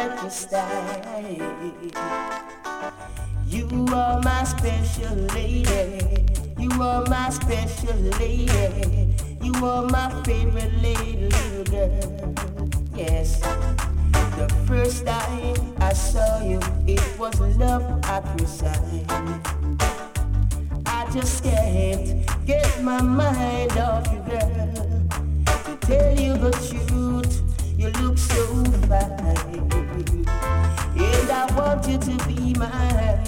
like your style. You are my special lady. You are my special lady. You are my favorite little girl. Yes. The first time I saw you, it was love at first sight. I just can't get my mind off you, girl. To tell you the truth, you look so fine. And I want you to be mine.